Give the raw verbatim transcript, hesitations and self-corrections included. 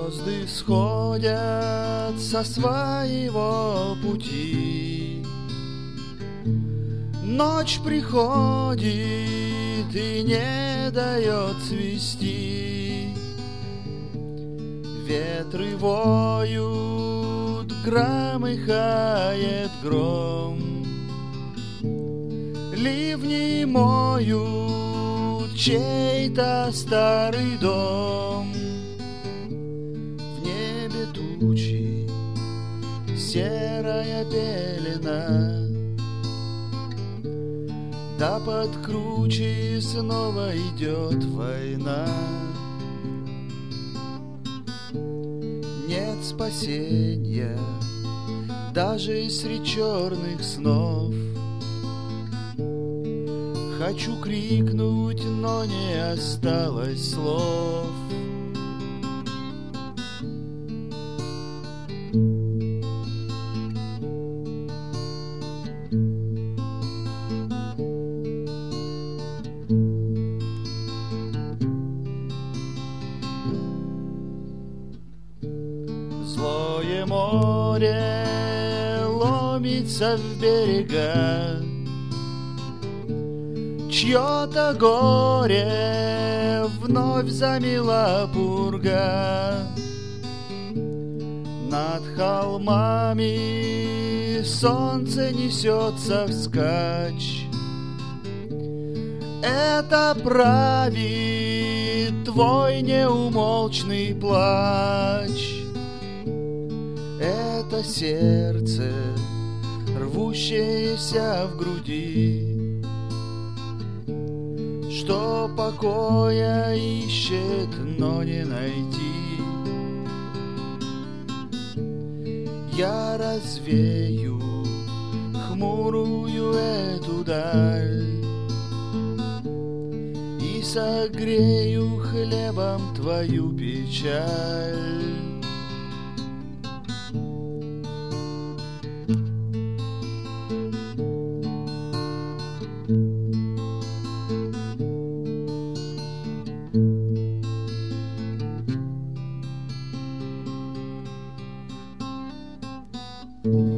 Звезды сходят со своего пути, ночь приходит и не дает цвести. Ветры воют, громыхает гром, ливни моют чей-то старый дом. В небе тучи, серая пелена, да под круче снова идет война. Нет спасения даже среди черных снов. Хочу крикнуть, но не осталось слов. Злое море ломится в берега, чье-то горе вновь замела пурга. Над холмами солнце несется вскачь. Это правит твой неумолчный плач. Это сердце, рвущееся в груди, что покоя ищет, но не найти. Я развею хмурую эту даль и согрею хлебом твою печаль. Thank you.